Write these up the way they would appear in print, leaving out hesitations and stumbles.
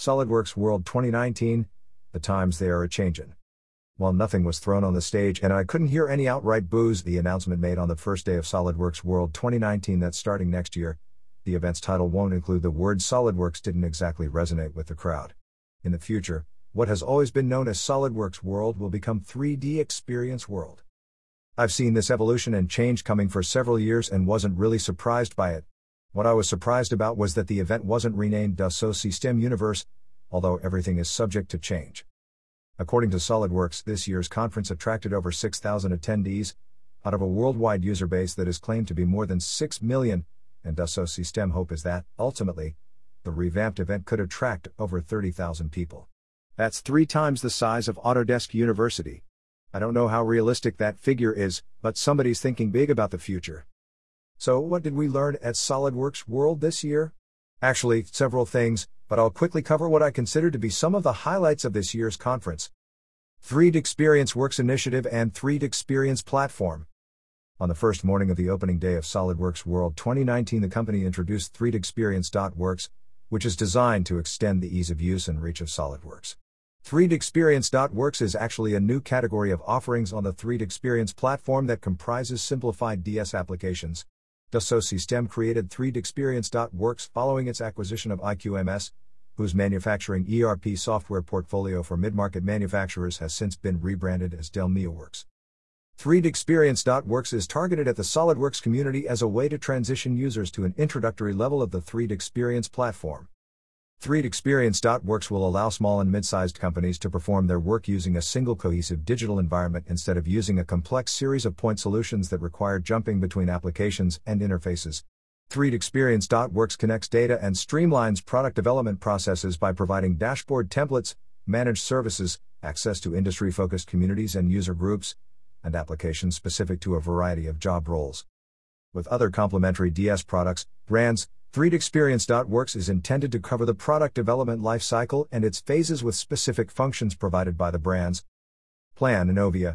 SolidWorks World 2019, the times they are a-changin'. While nothing was thrown on the stage and I couldn't hear any outright boos, the announcement made on the first day of SolidWorks World 2019 that starting next year, the event's title won't include the word SolidWorks didn't exactly resonate with the crowd. In the future, what has always been known as SolidWorks World will become 3D Experience World. I've seen this evolution and change coming for several years and wasn't really surprised by it. What I was surprised about was that the event wasn't renamed Dassault Systèmes Universe, although everything is subject to change. According to SolidWorks, this year's conference attracted over 6,000 attendees, out of a worldwide user base that is claimed to be more than 6 million, and Dassault Systèmes' hope is that, ultimately, the revamped event could attract over 30,000 people. That's 3 times the size of Autodesk University. I don't know how realistic that figure is, but somebody's thinking big about the future. So what did we learn at SolidWorks World this year? Actually, several things, but I'll quickly cover what I consider to be some of the highlights of this year's conference. 3D Experience Works Initiative and 3D Experience Platform. On the first morning of the opening day of SolidWorks World 2019, the company introduced 3D Experience.Works, which is designed to extend the ease of use and reach of SolidWorks. 3D Experience.Works is actually a new category of offerings on the 3D Experience platform that comprises simplified DS applications. Dassault Systèmes created 3D Experience.Works following its acquisition of IQMS, whose manufacturing ERP software portfolio for mid-market manufacturers has since been rebranded as DelmiaWorks. 3D Experience.Works is targeted at the SolidWorks community as a way to transition users to an introductory level of the 3D Experience platform. 3D Experience.Works will allow small and mid-sized companies to perform their work using a single cohesive digital environment instead of using a complex series of point solutions that require jumping between applications and interfaces. 3D Experience.Works connects data and streamlines product development processes by providing dashboard templates, managed services, access to industry-focused communities and user groups, and applications specific to a variety of job roles. With other complementary DS products, brands, 3D Experience.Works is intended to cover the product development lifecycle and its phases with specific functions provided by the brands. Plan Innovia.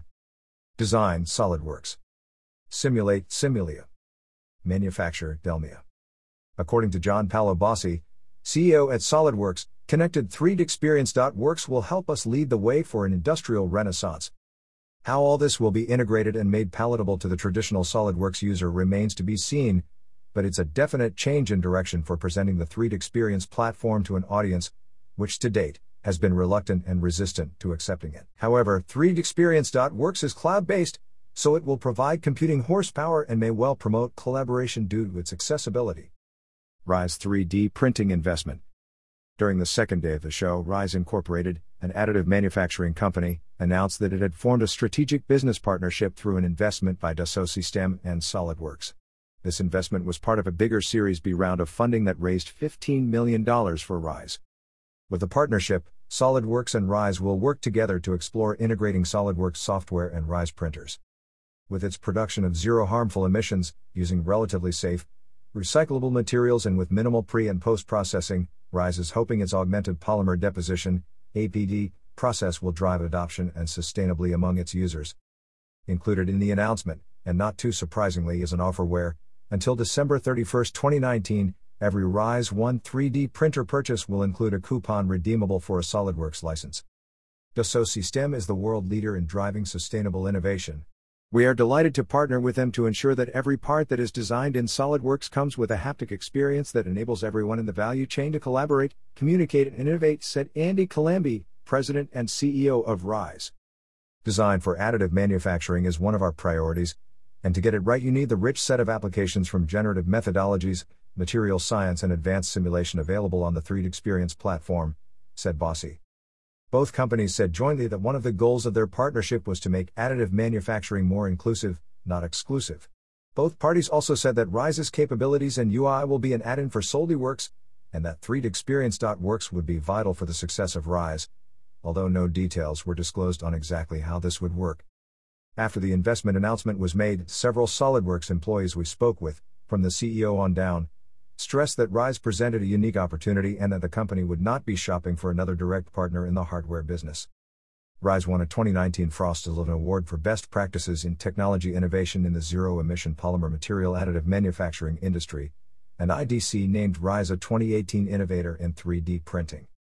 Design SolidWorks. Simulate Simulia. Manufacture Delmia. According to John Paolo Bossi, CEO at SolidWorks, connected 3D Experience.Works will help us lead the way for an industrial renaissance. How all this will be integrated and made palatable to the traditional SolidWorks user remains to be seen, but it's a definite change in direction for presenting the 3D Experience platform to an audience, which to date, has been reluctant and resistant to accepting it. However, 3D Experience.Works is cloud-based, so it will provide computing horsepower and may well promote collaboration due to its accessibility. Rise 3D Printing Investment. During the second day of the show, Rise Incorporated, an additive manufacturing company, announced that it had formed a strategic business partnership through an investment by Dassault Systèmes and SolidWorks. This investment was part of a bigger Series B round of funding that raised $15 million for Rise. With the partnership, SolidWorks and Rise will work together to explore integrating SolidWorks software and Rise printers. With its production of zero harmful emissions, using relatively safe, recyclable materials and with minimal pre- and post-processing, Rise is hoping its augmented polymer deposition, APD, process will drive adoption and sustainably among its users. Included in the announcement, and not too surprisingly, is an offer where, until December 31, 2019, every Rise 1 3D printer purchase will include a coupon redeemable for a SolidWorks license. Dassault Systèmes is the world leader in driving sustainable innovation. We are delighted to partner with them to ensure that every part that is designed in SolidWorks comes with a haptic experience that enables everyone in the value chain to collaborate, communicate, and innovate, said Andy Calambi, President and CEO of Rise. Design for additive manufacturing is one of our priorities, and to get it right you need the rich set of applications from generative methodologies, material science and advanced simulation available on the 3D Experience platform, said Bossi. Both companies said jointly that one of the goals of their partnership was to make additive manufacturing more inclusive, not exclusive. Both parties also said that Rise's capabilities and UI will be an add-in for SolidWorks, and that 3D Experience.Works would be vital for the success of Rise, although no details were disclosed on exactly how this would work. After the investment announcement was made, several SolidWorks employees we spoke with, from the CEO on down, stressed that Rise presented a unique opportunity and that the company would not be shopping for another direct partner in the hardware business. Rise won a 2019 Frost & Sullivan Award for Best Practices in Technology Innovation in the Zero-Emission Polymer Material Additive Manufacturing Industry, and IDC named Rise a 2018 Innovator in 3D Printing.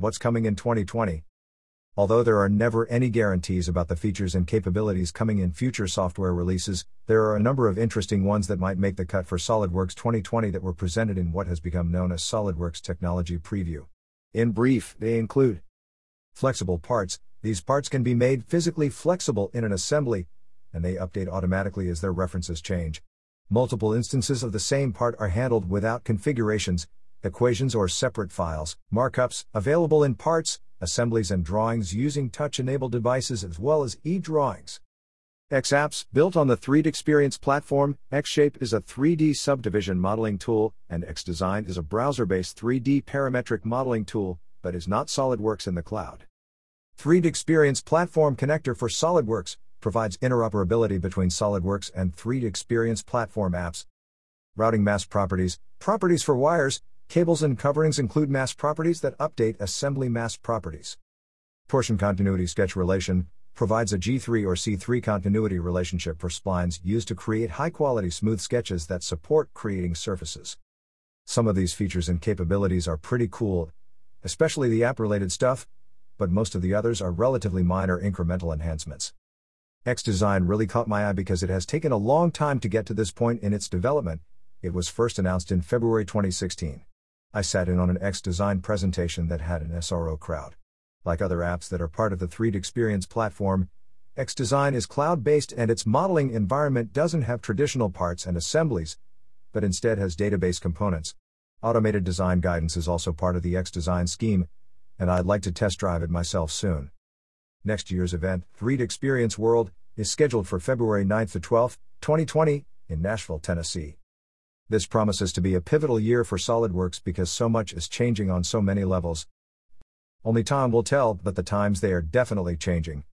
What's coming in 2020? Although there are never any guarantees about the features and capabilities coming in future software releases, there are a number of interesting ones that might make the cut for SOLIDWORKS 2020 that were presented in what has become known as SOLIDWORKS Technology Preview. In brief, they include flexible parts. These parts can be made physically flexible in an assembly, and they update automatically as their references change. Multiple instances of the same part are handled without configurations, equations or separate files. Markups, available in parts, assemblies and drawings using touch-enabled devices as well as e-drawings. X-Apps, built on the 3DEXPERIENCE platform. X-Shape is a 3D subdivision modeling tool, and X-Design is a browser-based 3D parametric modeling tool, but is not SOLIDWORKS in the cloud. 3DEXPERIENCE Platform Connector for SOLIDWORKS provides interoperability between SOLIDWORKS and 3DEXPERIENCE platform apps. Routing mask properties. Properties for wires, cables and coverings include mask properties that update assembly mask properties. Torsion continuity sketch relation provides a G3 or C3 continuity relationship for splines used to create high-quality smooth sketches that support creating surfaces. Some of these features and capabilities are pretty cool, especially the app-related stuff, but most of the others are relatively minor incremental enhancements. X-Design really caught my eye because it has taken a long time to get to this point in its development. It was first announced in February 2016. I sat in on an X-Design presentation that had an SRO crowd. Like other apps that are part of the 3DEXPERIENCE platform, X-Design is cloud-based and its modeling environment doesn't have traditional parts and assemblies, but instead has database components. Automated design guidance is also part of the X-Design scheme, and I'd like to test drive it myself soon. Next year's event, 3DEXPERIENCE World, is scheduled for February 9th to 12th, 2020, in Nashville, Tennessee. This promises to be a pivotal year for SOLIDWORKS because so much is changing on so many levels. Only time will tell, but the times they are definitely changing.